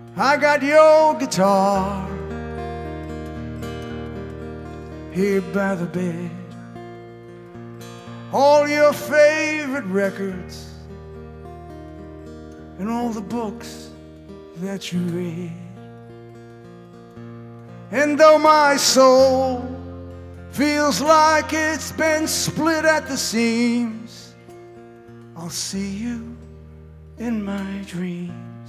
I got your guitar here by the bed, all your favorite records and all the books that you read. And though my soul feels like it's been split at the seams, I'll see you in my dreams.